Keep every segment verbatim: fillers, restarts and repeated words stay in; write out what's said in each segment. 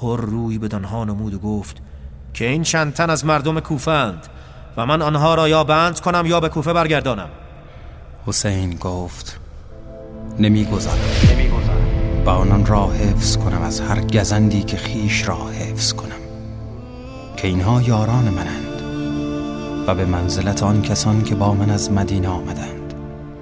هر روی به آنها نمود و گفت که این چند تن از مردم کوفه اند و من آنها را یا بند کنم یا به کوفه برگردانم. حسین گفت نمیگذارم و آنان را حفظ کنم از هر گزندی که خیش را حفظ کنم، که اینها یاران منند و به منزلت آن کسان که با من از مدینه آمدند.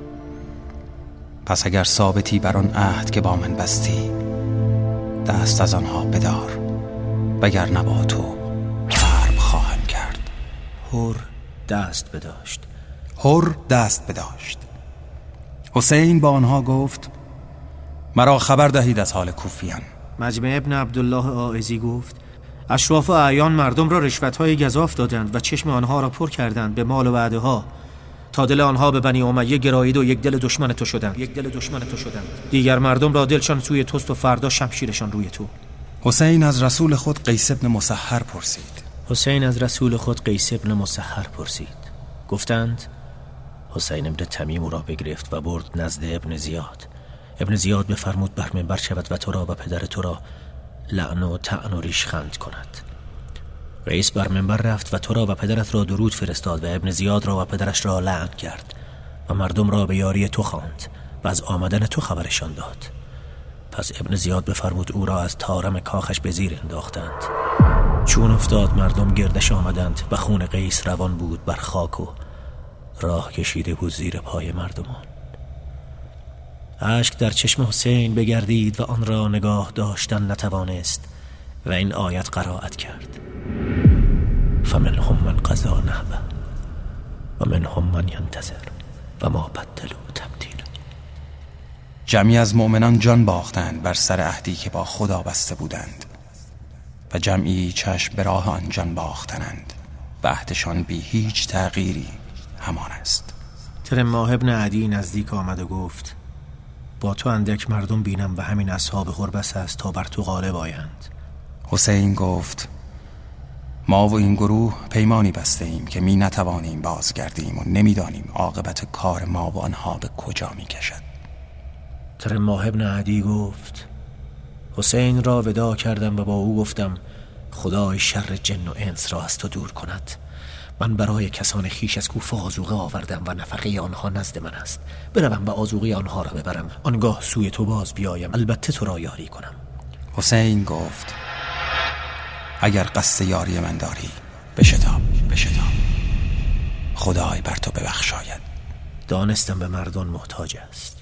پس اگر ثابتی بر آن عهد که با من بستی، دست از آنها بدار، وگر نه با تو حرب خواهم کرد. هر دست بداشت. هر دست بداشت. حسین با آنها گفت مرا خبر دهید از حال کوفیان. مجمع ابن عبدالله عائزی گفت اشراف و اعیان مردم را رشوت‌های گزاف دادند و چشم آنها را پر کردند به مال و وعده ها، تا دل آنها به بنی امیه گرایید و یک دل دشمن تو شدند. یک دل دشمن تو شدند. دیگر مردم را دلشان سوی توست و فردا شمشیرشان روی تو. حسین از رسول خود قیس ابن مسحر پرسید. حسین از رسول خود قیس ابن مسحر پرسید. گفتند حسین ابن تمیم او را بگرفت و برد نزد ابن زیاد. ابن زیاد بفرمود بر منبر شود و تو را و پدر تو را لعن و طعن و ریشخند کند. رئیس بر منبر رفت و تو را و پدرت را درود فرستاد و ابن زیاد را و پدرش را لعن کرد و مردم را به یاری تو خواند و از آمدن تو خبرشان داد. پس ابن زیاد بفرمود او را از طارم کاخش به زیر انداختند. چون افتاد مردم گردش آمدند و خون قیس روان بود بر خاک و راه کشیده بود زیر پای مردمان. اشک در چشم حسین بگردید و آن را نگاه داشتن نتوانست و این آیت قرائت کرد فمنهم من قضا نحبه و منهم من ینتظر و ما بدلوا تبدیلا. جمعی از مؤمنان جان باختند بر سر عهدی که با خدا بسته بودند و جمعی چشم به راه آن جان باختند و عهدشان بی هیچ تغییری همان است. ترماه ابن عدی نزدیک آمد و گفت با تو اندک مردم بینم و همین اصحاب غربس است تا بر تو غالب آیند. حسین گفت ما و این گروه پیمانی بسته ایم که می نتوانیم بازگردیم و نمیدانیم عاقبت کار ما و آنها به کجا می کشد. ترماه ابن عدی گفت حسین را ودا کردم و با او گفتم خدای شر جن و انس را از تو دور کند. من برای کسان خیش از کوفه آذوقه آوردم و نفقه آنها نزد من است. بروم و آذوقه آنها را ببرم، آنگاه سوی تو باز بیایم، البته تو را یاری کنم. حسین گفت اگر قصد یاری من داری بشتاب بشتاب خدای بر تو ببخشاید. دانستم به مردان محتاج است.